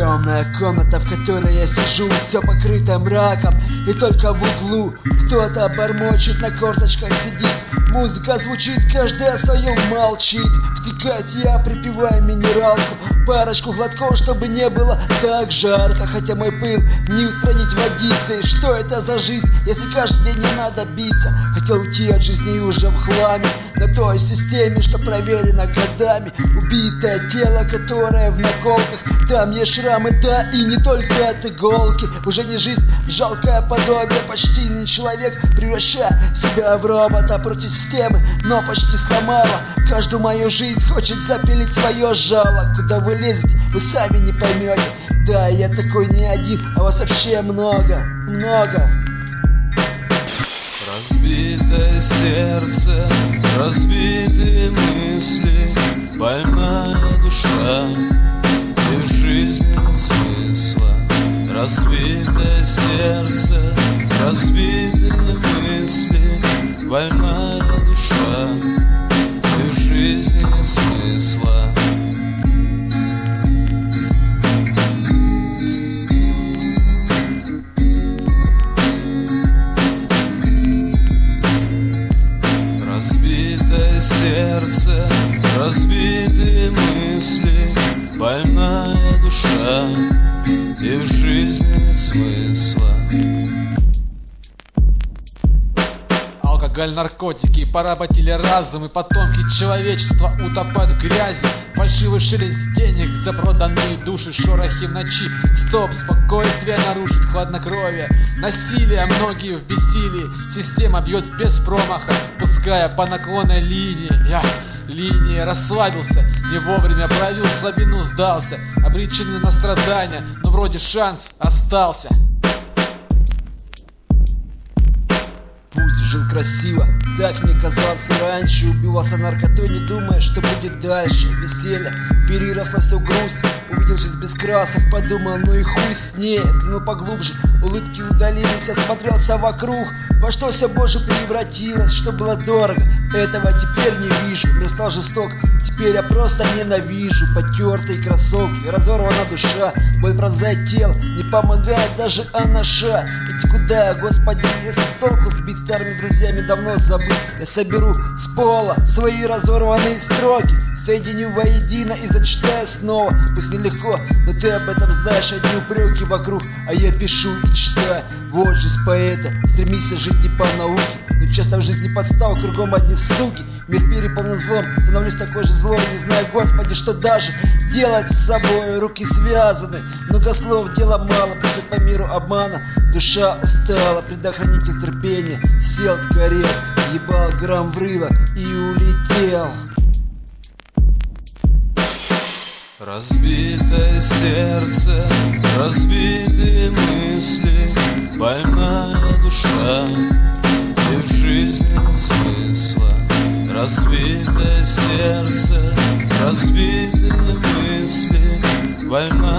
Темная комната, в которой я сижу, все покрыто мраком, и только в углу кто-то бормочет, на корточках сидит. Музыка звучит, каждый о своем молчит. Втекать я припиваю минералку, парочку глотков, чтобы не было так жарко. Хотя мой пыл не устранить водицей. Что это за жизнь, если каждый день не надо биться? Хотел уйти от жизни уже в хламе, на той системе, что проверено годами. Убитое тело, которое в наколках, там есть шрамы, да и не только от иголки. Уже не жизнь, жалкое подобие, почти не человек, превращая себя в робота против системы, но почти сломала. Каждую мою жизнь хочет запилить свое жало. Куда вы лезете, вы сами не поймете. Да, я такой не один, а вас вообще много, много. Разбитое сердце, разбитые мысли, больная душа, и в жизни нет смысла. Разбитое сердце, разбитые мысли, больная душа, и в жизни нет смысла. Разбитое сердце, разбитые мысли, больная душа, и в жизни нет смысла. Алкоголь, наркотики, поработили разум, и потомки человечества утопают в грязи. Фальшивый шелест денег за проданные души, шорохи в ночи. Стоп, спокойствие нарушит хладнокровие. Насилие, многие в бессилии. Система бьет без промаха, пуская по наклонной линии. Я линии расслабился, не вовремя проявил слабину, сдался. Обречены на страдания, но вроде шанс остался. Пусть жил красиво, так мне казалось раньше. Убивался наркотой, не думая, что будет дальше. Веселье переросло все в грусть. Увидел жизнь без красок, подумал, ну и хуй с ней. Взглянул поглубже, улыбки удалились, осмотрелся вокруг. Во что все больше превратилось, что было дорого, этого теперь не вижу. Мир стал жесток, теперь я просто ненавижу. Потертые кроссовки, разорвана душа, боль пронзает тело, не помогает даже анаша. Ведь куда я, господи, если с толку сбить старыми друзьями, давно забыть. Я соберу с пола свои разорванные строки, соединю воедино и зачитаю снова. Пусть нелегко, но ты об этом знаешь. Одни упреки вокруг, а я пишу и читаю. Вот жизнь поэта, стремись жить не по науке. Но часто в жизни подстава, кругом одни суки. Мир переполнен злом, становлюсь такой же злой. Не знаю, господи, что даже делать с собой. Руки связаны, много слов, дела мало. Пойдет по миру обмана, душа устала. Предохранитель терпения сел, сгорел, ебал грамм врыла и улетел. Разбитое сердце, разбитые мысли, больная душа, и в жизни нет смысла. Разбитое сердце, разбитые мысли, больная